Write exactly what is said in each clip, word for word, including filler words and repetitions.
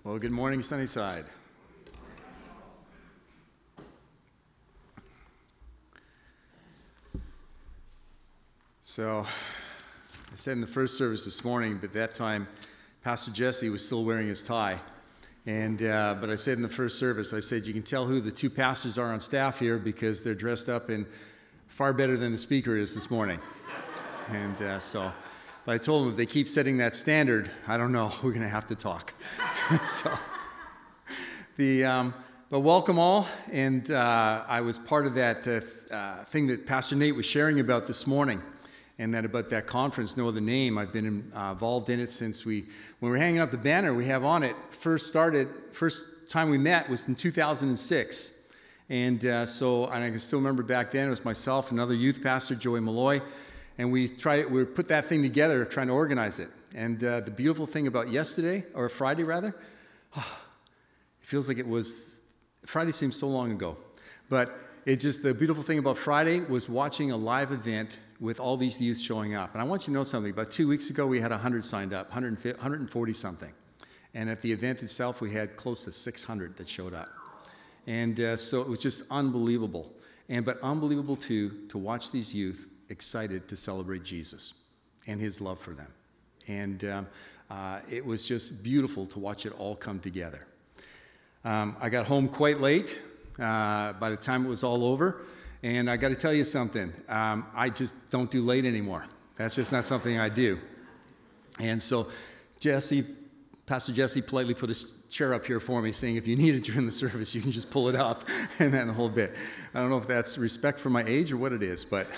Well, good morning, Sunnyside. So, I said in the first service this morning, but that time Pastor Jesse was still wearing his tie. And uh, but I said in the first service, I said, you can tell who the two pastors are on staff here because they're dressed up in far better than the speaker is this morning. And uh, so, but I told them if they keep setting that standard, I don't know, we're going to have to talk. so, the um, but welcome all, and uh, I was part of that uh, uh, thing that Pastor Nate was sharing about this morning. And that about that conference, No Other Name. I've been uh, involved in it since we, when we were hanging up the banner we have on it, first started, first time we met was in two thousand six. And uh, so, and I can still remember back then, it was myself, another youth pastor, Joey Malloy, and we tried, we put that thing together, trying to organize it. And uh, the beautiful thing about yesterday, or Friday rather, oh, it feels like it was, Friday seems so long ago, but it just, the beautiful thing about Friday was watching a live event with all these youth showing up. And I want you to know something. About two weeks ago, we had one hundred signed up, one hundred forty something. And at the event itself, we had close to six hundred that showed up. And uh, so it was just unbelievable. And but unbelievable, too, to watch these youth excited to celebrate Jesus and his love for them. And um, uh, it was just beautiful to watch it all come together. Um, I got home quite late uh, by the time it was all over. And I got to tell you something, um, I just don't do late anymore. That's just not something I do. And so Jesse, Pastor Jesse politely put a chair up here for me saying, if you need it during the service, you can just pull it up and then a whole bit. I don't know if that's respect for my age or what it is, but,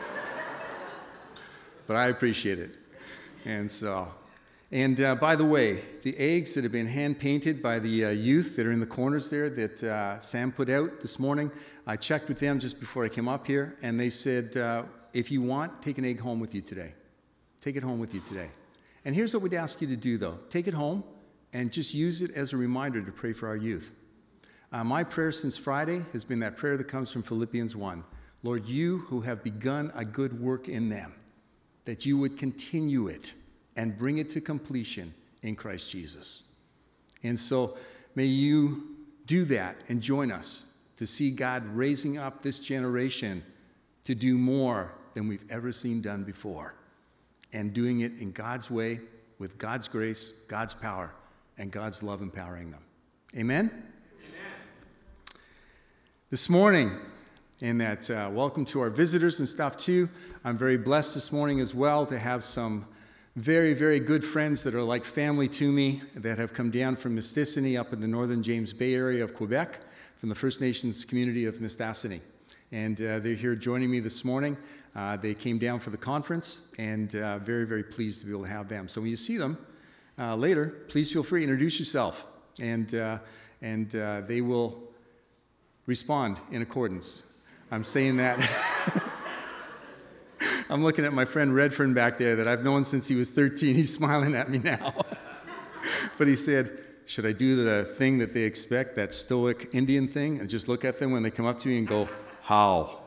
but I appreciate it. And so, and uh, by the way, the eggs that have been hand-painted by the uh, youth that are in the corners there that uh, Sam put out this morning, I checked with them just before I came up here, and they said, uh, if you want, take an egg home with you today. Take it home with you today. And here's what we'd ask you to do, though. Take it home and just use it as a reminder to pray for our youth. Uh, my prayer since Friday has been that prayer that comes from Philippians one. Lord, you who have begun a good work in them, that you would continue it and bring it to completion in Christ Jesus. And so may you do that and join us to see God raising up this generation to do more than we've ever seen done before, and doing it in God's way, with God's grace, God's power, and God's love empowering them. Amen? Amen. This morning, in that uh, welcome to our visitors and stuff too, I'm very blessed this morning as well to have some very, very good friends that are like family to me that have come down from Mistassini up in the northern James Bay area of Quebec, from the First Nations community of Mistassini. And uh, they're here joining me this morning. Uh, they came down for the conference, and uh, very, very pleased to be able to have them. So when you see them uh, later, please feel free to introduce yourself, and, uh, and uh, they will respond in accordance. I'm saying that. I'm looking at my friend Redfern back there that I've known since he was thirteen. He's smiling at me now. But he said, should I do the thing that they expect, that stoic Indian thing, and just look at them when they come up to me and go, how?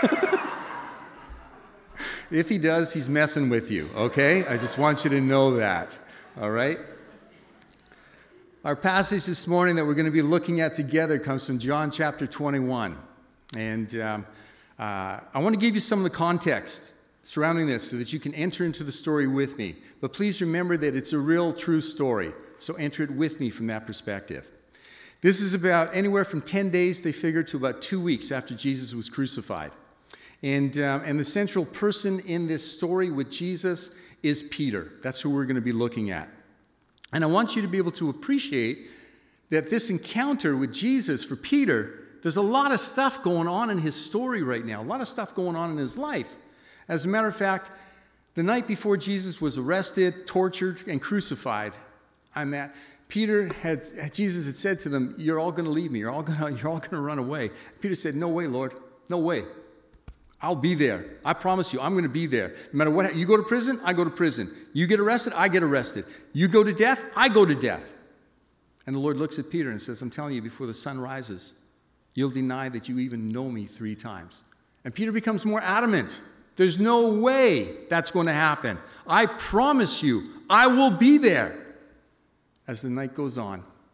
If he does, he's messing with you, okay? I just want you to know that, all right? Our passage this morning that we're going to be looking at together comes from John chapter twenty-one. And um, uh, I want to give you some of the context surrounding this so that you can enter into the story with me. But please remember that it's a real, true story. So enter it with me from that perspective. This is about anywhere from ten days, they figured, to about two weeks after Jesus was crucified. And, um, and the central person in this story with Jesus is Peter. That's who we're going to be looking at. And I want you to be able to appreciate that this encounter with Jesus for Peter, there's a lot of stuff going on in his story right now, a lot of stuff going on in his life. As a matter of fact, the night before Jesus was arrested, tortured, and crucified, on that, Peter had, Jesus had said to them, you're all going to leave me. You're all going to, you're all going to run away. Peter said, no way, Lord. No way. I'll be there. I promise you, I'm going to be there. No matter what, you go to prison, I go to prison. You get arrested, I get arrested. You go to death, I go to death. And the Lord looks at Peter and says, I'm telling you, before the sun rises, you'll deny that you even know me three times. And Peter becomes more adamant. There's no way that's going to happen. I promise you, I will be there. As the night goes on,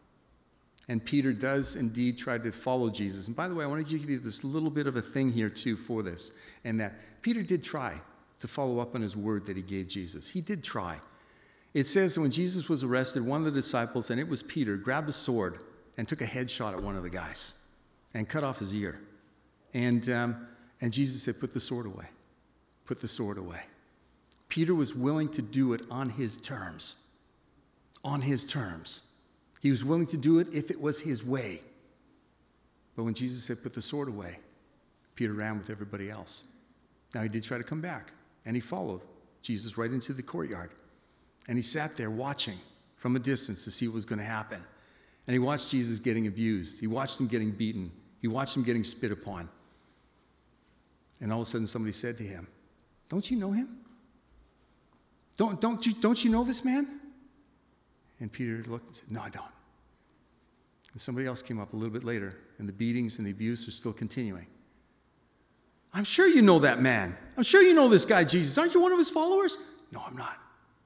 And Peter does indeed try to follow Jesus. And by the way, I want to give you this little bit of a thing here too for this, and that Peter did try to follow up on his word that he gave Jesus. He did try. It says that when Jesus was arrested, one of the disciples, and it was Peter, grabbed a sword and took a headshot at one of the guys and cut off his ear. And, um, and Jesus said, put the sword away. Put the sword away. Peter was willing to do it on his terms. On his terms. He was willing to do it if it was his way. But when Jesus said, put the sword away, Peter ran with everybody else. Now, he did try to come back, and he followed Jesus right into the courtyard. And he sat there watching from a distance to see what was going to happen. And he watched Jesus getting abused. He watched him getting beaten. He watched him getting spit upon. And all of a sudden, somebody said to him, don't you know him? Don't, don't, you, don't you know this man? And Peter looked and said, no, I don't. And somebody else came up a little bit later, and the beatings and the abuse are still continuing. I'm sure you know that man. I'm sure you know this guy, Jesus. Aren't you one of his followers? No, I'm not.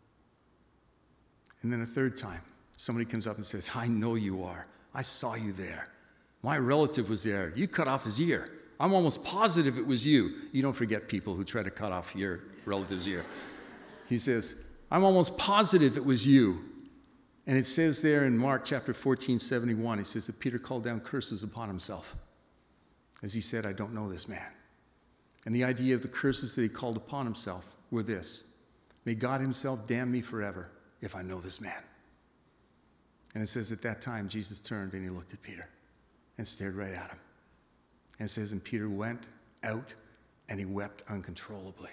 And then a third time, somebody comes up and says, I know you are. I saw you there. My relative was there. You cut off his ear. I'm almost positive it was you. You don't forget people who try to cut off your relative's ear. He says, I'm almost positive it was you. And it says there in Mark chapter fourteen, seventy-one, it says that Peter called down curses upon himself as he said, I don't know this man. And the idea of the curses that he called upon himself were this: may God himself damn me forever if I know this man. And it says at that time, Jesus turned and he looked at Peter and stared right at him. And it says, and Peter went out and he wept uncontrollably.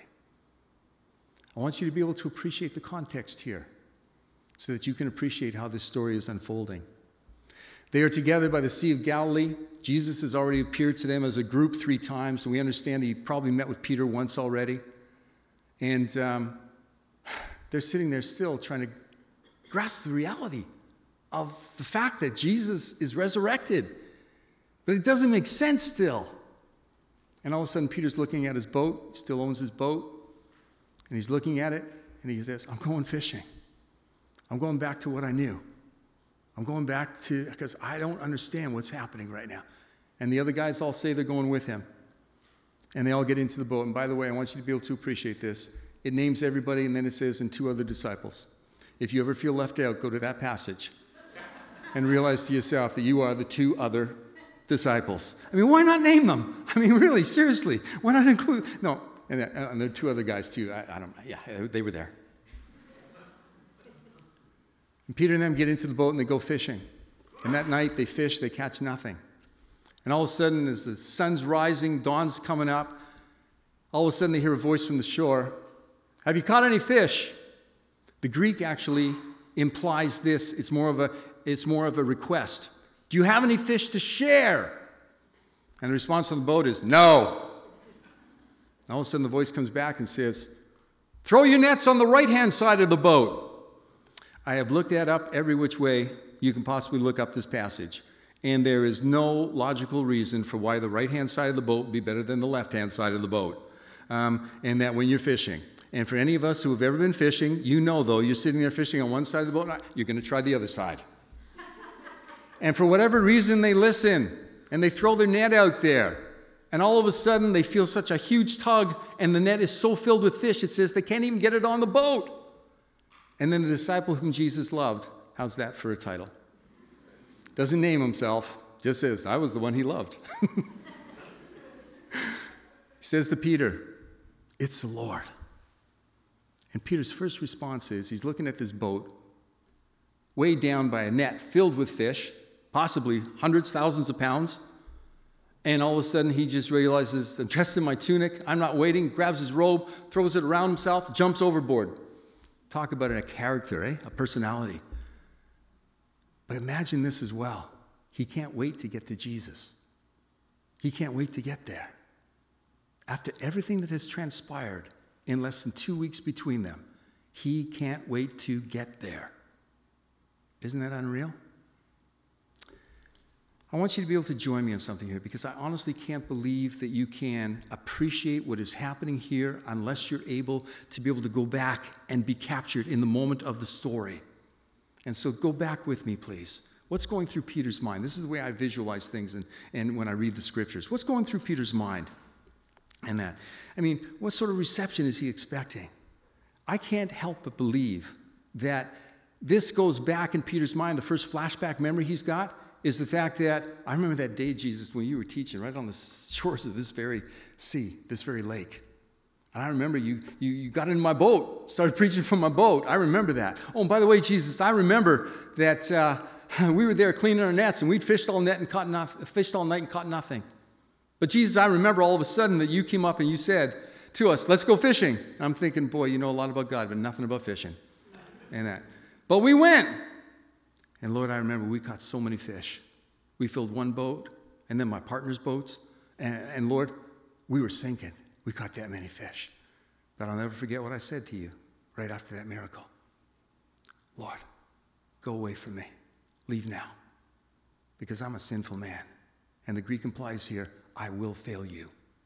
I want you to be able to appreciate the context here so that you can appreciate how this story is unfolding. They are together by the Sea of Galilee. Jesus has already appeared to them as a group three times, and we understand he probably met with Peter once already. And um, they're sitting there still trying to grasp the reality of the fact that Jesus is resurrected. But it doesn't make sense still. And all of a sudden, Peter's looking at his boat. He still owns his boat. And he's looking at it, and he says, I'm going fishing. I'm going back to what I knew. I'm going back to, because I don't understand what's happening right now. And the other guys all say they're going with him. And they all get into the boat. And by the way, I want you to be able to appreciate this. It names everybody, and then it says, and two other disciples. If you ever feel left out, go to that passage and realize to yourself that you are the two other disciples. I mean, why not name them? I mean, really, seriously, why not include? No, and, that, and there are two other guys too. I, I don't know. Yeah, they were there. And Peter and them get into the boat and they go fishing. And that night they fish, they catch nothing. And all of a sudden, as the sun's rising, dawn's coming up, all of a sudden they hear a voice from the shore. Have you caught any fish? The Greek actually implies this. It's more of a, it's more of a request. Do you have any fish to share? And the response from the boat is, no. And all of a sudden the voice comes back and says, throw your nets on the right-hand side of the boat. I have looked that up every which way you can possibly look up this passage. And there is no logical reason for why the right-hand side of the boat would be better than the left-hand side of the boat. Um, and that when you're fishing. And for any of us who have ever been fishing, you know, though, you're sitting there fishing on one side of the boat, you're going to try the other side. And for whatever reason, they listen, and they throw their net out there. And all of a sudden, they feel such a huge tug, and the net is so filled with fish, it says they can't even get it on the boat. And then the disciple whom Jesus loved, how's that for a title? Doesn't name himself, just says, I was the one he loved. He says to Peter, it's the Lord. And Peter's first response is, he's looking at this boat, weighed down by a net filled with fish, possibly hundreds, thousands of pounds. And all of a sudden, he just realizes, I'm dressed in my tunic, I'm not waiting, grabs his robe, throws it around himself, jumps overboard. Talk about a character, eh? A personality. But imagine this as well. He can't wait to get to Jesus. He can't wait to get there. After everything that has transpired in less than two weeks between them, he can't wait to get there. Isn't that unreal? I want you to be able to join me in something here, because I honestly can't believe that you can appreciate what is happening here unless you're able to be able to go back and be captured in the moment of the story. And so go back with me, please. What's going through Peter's mind? This is the way I visualize things and, and when I read the scriptures. What's going through Peter's mind? And that, I mean, what sort of reception is he expecting? I can't help but believe that this goes back in Peter's mind. The first flashback memory he's got is the fact that, I remember that day, Jesus, when you were teaching right on the shores of this very sea, this very lake. And I remember you, you, you got in my boat, started preaching from my boat. I remember that. Oh, and by the way, Jesus, I remember that uh, we were there cleaning our nets, and we'd fished all net and caught nothing, fished all night and caught nothing. But Jesus, I remember all of a sudden that you came up and you said to us, let's go fishing. And I'm thinking, boy, you know a lot about God, but nothing about fishing. And that. But we went. And Lord, I remember we caught so many fish. We filled one boat, and then my partner's boats. And, and Lord, we were sinking. We caught that many fish. But I'll never forget what I said to you right after that miracle. Lord, go away from me. Leave now. Because I'm a sinful man. And the Greek implies here, I will fail you.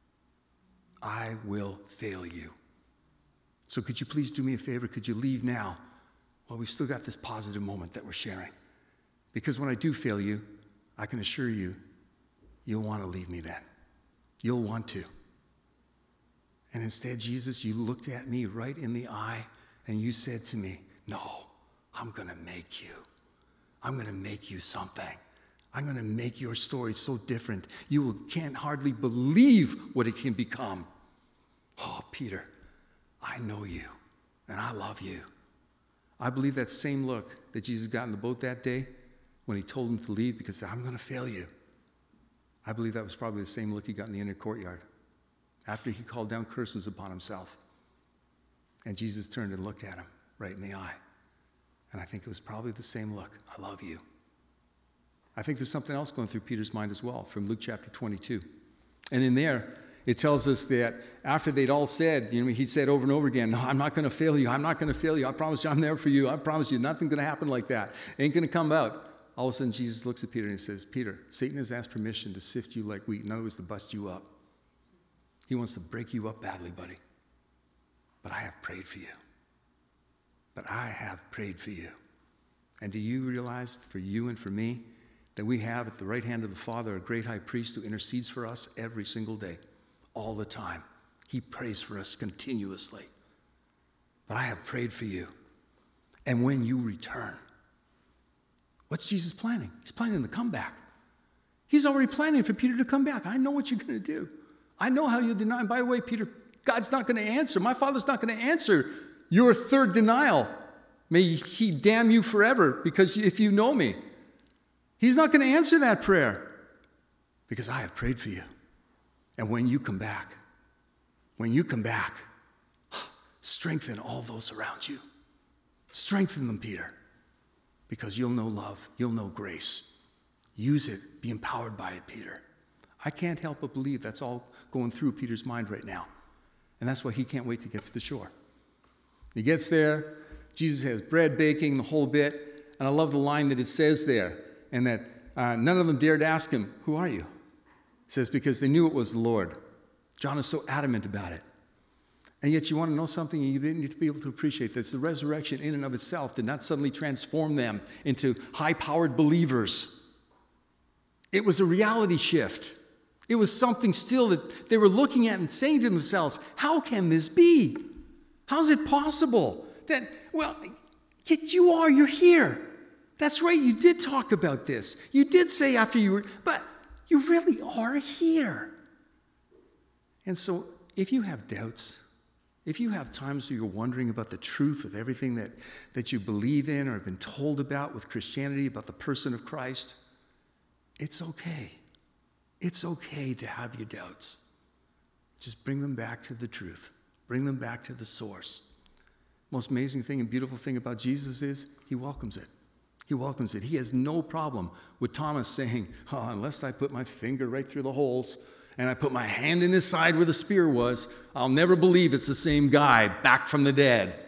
I will fail you. So could you please do me a favor? Could you leave now? Well, we've still got this positive moment that we're sharing. Because when I do fail you, I can assure you, you'll want to leave me then. You'll want to. And instead, Jesus, you looked at me right in the eye and you said to me, no, I'm going to make you. I'm going to make you something. I'm going to make your story so different. You can't hardly believe what it can become. Oh, Peter, I know you and I love you. I believe that same look that Jesus got in the boat that day when he told him to leave because I'm going to fail you. I believe that was probably the same look he got in the inner courtyard after he called down curses upon himself. And Jesus turned and looked at him right in the eye. And I think it was probably the same look. I love you. I think there's something else going through Peter's mind as well from Luke chapter twenty-two. And in there, it tells us that after they'd all said, you know, he said over and over again, no, I'm not going to fail you. I'm not going to fail you. I promise you I'm there for you. I promise you nothing's going to happen like that. Ain't going to come out. All of a sudden, Jesus looks at Peter and he says, Peter, Satan has asked permission to sift you like wheat. In other words, to bust you up. He wants to break you up badly, buddy. But I have prayed for you. But I have prayed for you. And do you realize for you and for me that we have at the right hand of the Father a great high priest who intercedes for us every single day, all the time. He prays for us continuously. But I have prayed for you. And when you return, what's Jesus planning? He's planning the comeback. He's already planning for Peter to come back. I know what you're going to do. I know how you'll deny. And by the way, Peter, God's not going to answer. My Father's not going to answer your third denial. May he damn you forever because if you know me. He's not going to answer that prayer because I have prayed for you. And when you come back, when you come back, strengthen all those around you. Strengthen them, Peter, because you'll know love. You'll know grace. Use it. Be empowered by it, Peter. I can't help but believe that's all going through Peter's mind right now. And that's why he can't wait to get to the shore. He gets there. Jesus has bread baking, the whole bit. And I love the line that it says there. And that uh, none of them dared ask him, who are you? He says, because they knew it was the Lord. John is so adamant about it. And yet you want to know something, you need to be able to appreciate this. The resurrection in and of itself did not suddenly transform them into high-powered believers. It was a reality shift. It was something still that they were looking at and saying to themselves, how can this be? How's it possible that, well, yet you are, you're here. That's right, you did talk about this. You did say after you were, but you really are here. And so if you have doubts, if you have times where you're wondering about the truth of everything that, that you believe in or have been told about with Christianity, about the person of Christ, it's okay. It's okay to have your doubts. Just bring them back to the truth. Bring them back to the source. Most amazing thing and beautiful thing about Jesus is he welcomes it. He welcomes it. He has no problem with Thomas saying, oh, unless I put my finger right through the holes and I put my hand in his side where the spear was, I'll never believe it's the same guy back from the dead.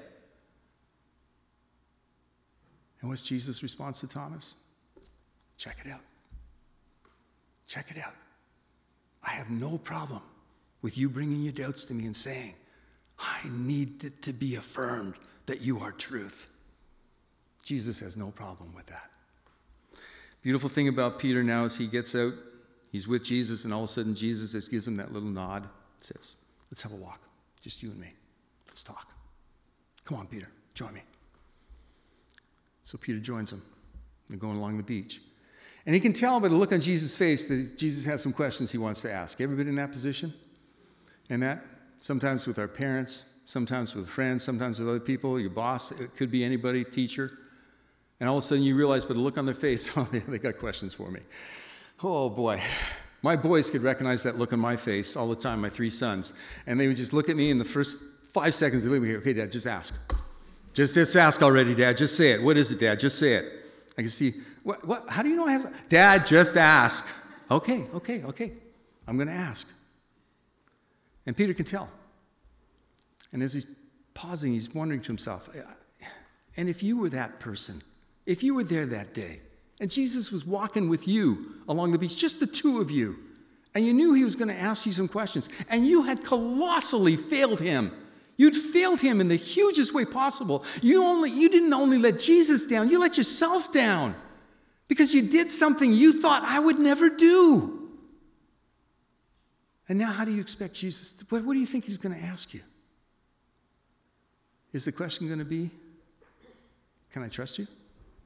And what's Jesus' response to Thomas? Check it out. Check it out. I have no problem with you bringing your doubts to me and saying, I need it to be affirmed that you are truth. Jesus has no problem with that. Beautiful thing about Peter now is he gets out, he's with Jesus, and all of a sudden Jesus just gives him that little nod, says, let's have a walk, just you and me. Let's talk. Come on, Peter, join me. So Peter joins him. They're going along the beach. And he can tell by the look on Jesus' face that Jesus has some questions he wants to ask. Ever been in that position? And that, sometimes with our parents, sometimes with friends, sometimes with other people, your boss, it could be anybody, teacher. And all of a sudden you realize by the look on their face, oh, they got questions for me. Oh, boy. My boys could recognize that look on my face all the time, my three sons. And they would just look at me in the first five seconds. They look at me, okay, Dad, just ask. Just, just ask already, Dad. Just say it. What is it, Dad? Just say it. I can see, what, what, how do you know I have, Dad, just ask. Okay, okay, okay. I'm going to ask. And Peter can tell. And as he's pausing, he's wondering to himself, and if you were that person, if you were there that day, and Jesus was walking with you along the beach, just the two of you, and you knew he was going to ask you some questions, and you had colossally failed him. You'd failed him in the hugest way possible. You only, you didn't only let Jesus down, you let yourself down because you did something you thought I would never do. And now how do you expect Jesus to, what, what do you think he's going to ask you? Is the question going to be, can I trust you?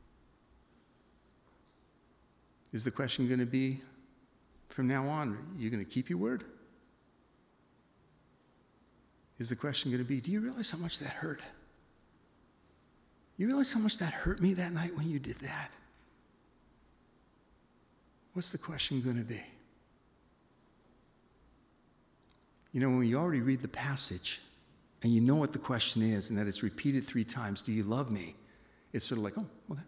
Is the question going to be, from now on, are you going to keep your word? Is the question going to be, do you realize how much that hurt? You realize how much that hurt me that night when you did that? What's the question going to be? You know, when you already read the passage and you know what the question is and that it's repeated three times, do you love me? It's sort of like, oh, okay.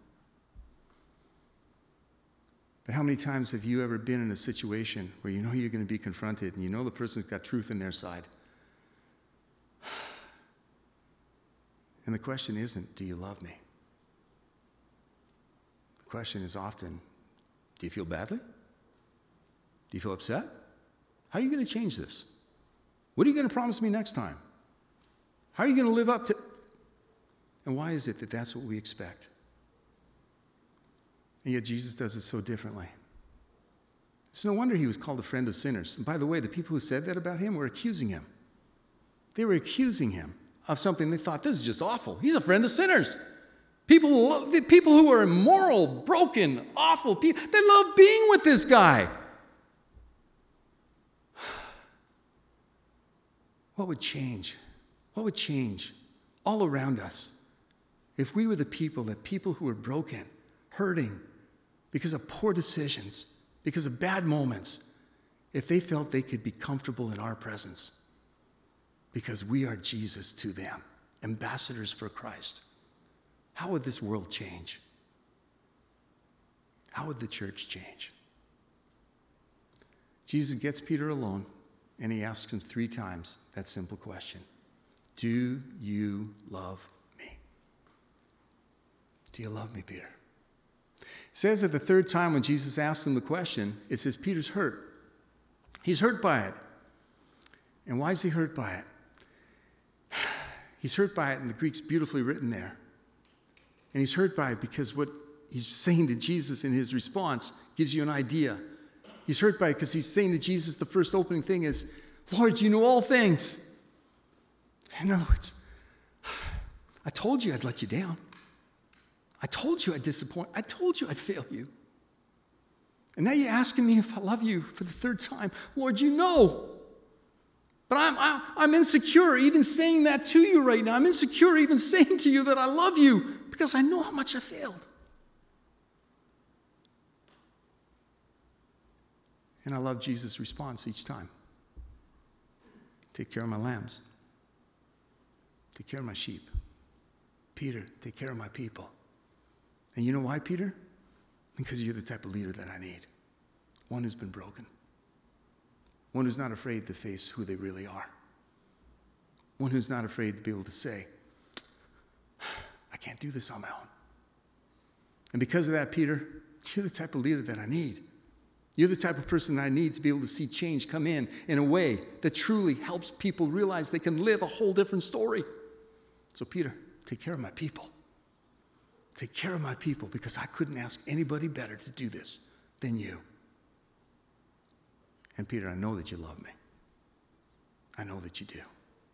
But how many times have you ever been in a situation where you know you're going to be confronted and you know the person's got truth in their side? And the question isn't, do you love me? The question is often, do you feel badly? Do you feel upset? How are you going to change this? What are you going to promise me next time? How are you going to live up to... And why is it that that's what we expect? And yet Jesus does it so differently. It's no wonder he was called a friend of sinners. And by the way, the people who said that about him were accusing him. They were accusing him of something they thought, this is just awful. He's a friend of sinners. People, the people who are immoral, broken, awful people, they love being with this guy. What would change? What would change all around us if we were the people that people who were broken, hurting, because of poor decisions, because of bad moments, if they felt they could be comfortable in our presence because we are Jesus to them, ambassadors for Christ? How would this world change? How would the church change? Jesus gets Peter alone and he asks him three times that simple question. Do you love me? Do you love me, Peter? It says that the third time when Jesus asks him the question, it says Peter's hurt. He's hurt by it. And why is he hurt by it? He's hurt by it, and the Greek's beautifully written there. And he's hurt by it because what he's saying to Jesus in his response gives you an idea. He's hurt by it because he's saying to Jesus, the first opening thing is, Lord, you know all things. In other words, I told you I'd let you down. I told you I'd disappoint. I told you I'd fail you. And now you're asking me if I love you for the third time. Lord, you know. But I'm, I'm, I'm insecure even saying that to you right now. I'm insecure even saying to you that I love you because I know how much I failed. And I love Jesus' response each time. Take care of my lambs. Take care of my sheep. Peter, take care of my people. And you know why, Peter? Because you're the type of leader that I need. One who's been broken. One who's not afraid to face who they really are. One who's not afraid to be able to say, I can't do this on my own. And because of that, Peter, you're the type of leader that I need. You're the type of person that I need to be able to see change come in in a way that truly helps people realize they can live a whole different story. So Peter, take care of my people. Take care of my people, because I couldn't ask anybody better to do this than you. And Peter, I know that you love me. I know that you do.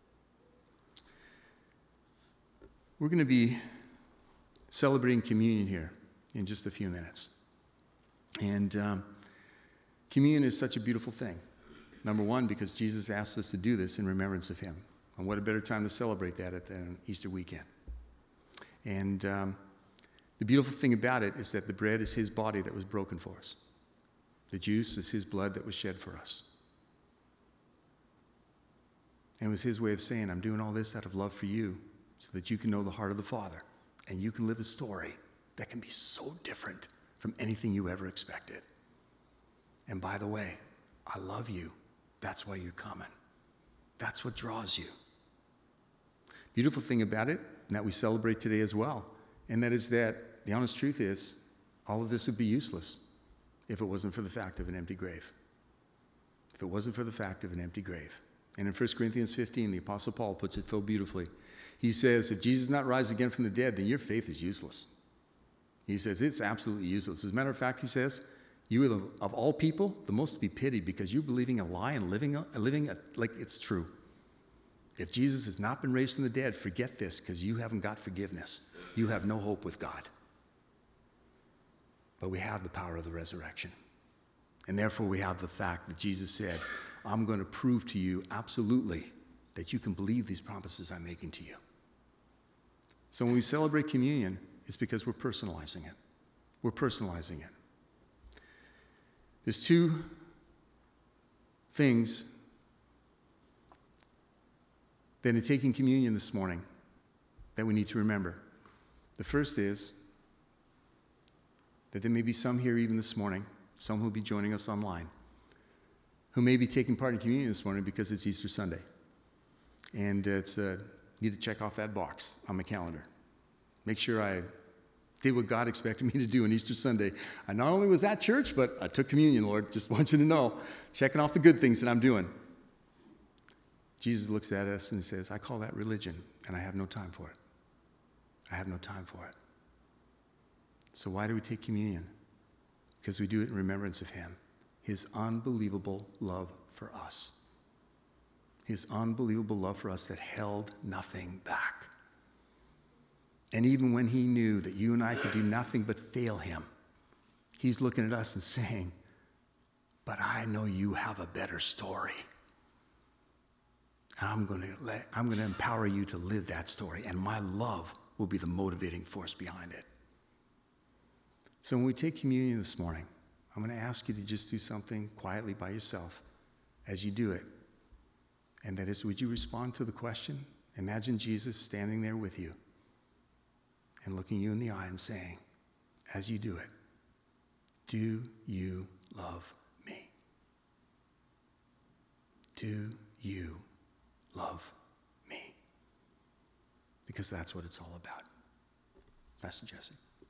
We're going to be celebrating communion here in just a few minutes. And um, communion is such a beautiful thing. Number one, because Jesus asked us to do this in remembrance of him. And what a better time to celebrate that than Easter weekend. And um, the beautiful thing about it is that the bread is his body that was broken for us. The juice is his blood that was shed for us. And it was his way of saying, I'm doing all this out of love for you so that you can know the heart of the Father and you can live a story that can be so different from anything you ever expected. And by the way, I love you. That's why you're coming. That's what draws you. Beautiful thing about it, and that we celebrate today as well, and that is that the honest truth is all of this would be useless if it wasn't for the fact of an empty grave. If it wasn't for the fact of an empty grave. And in First Corinthians fifteen, the Apostle Paul puts it so beautifully. He says, if Jesus does not rise again from the dead, then your faith is useless. He says, it's absolutely useless. As a matter of fact, he says, you are, the, of all people, the most to be pitied because you're believing a lie and living, a, living a, like it's true. If Jesus has not been raised from the dead, forget this, because you haven't got forgiveness. You have no hope with God. But we have the power of the resurrection. And therefore we have the fact that Jesus said, I'm going to prove to you absolutely that you can believe these promises I'm making to you. So when we celebrate communion, it's because we're personalizing it. We're personalizing it. There's two things that in taking communion this morning that we need to remember. The first is that there may be some here even this morning, some who will be joining us online, who may be taking part in communion this morning because it's Easter Sunday. And it's uh, need to check off that box on my calendar. Make sure I did what God expected me to do on Easter Sunday. I not only was at church, but I took communion, Lord. Just want you to know, checking off the good things that I'm doing. Jesus looks at us and says, I call that religion, and I have no time for it. I have no time for it. So why do we take communion? Because we do it in remembrance of him, his unbelievable love for us. His unbelievable love for us that held nothing back. And even when he knew that you and I could do nothing but fail him, he's looking at us and saying, but I know you have a better story. I'm going to let, I'm going to empower you to live that story, and my love will be the motivating force behind it. So when we take communion this morning, I'm going to ask you to just do something quietly by yourself as you do it. And that is, would you respond to the question? Imagine Jesus standing there with you and looking you in the eye and saying, as you do it, do you love me? Do you love me? Because that's what it's all about. Pastor Jesse.